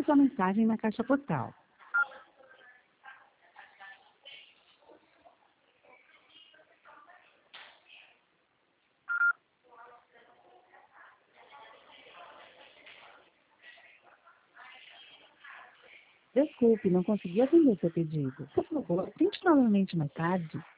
sua mensagem na caixa postal. Desculpe, não consegui atender seu pedido. Por favor, tente novamente mais tarde.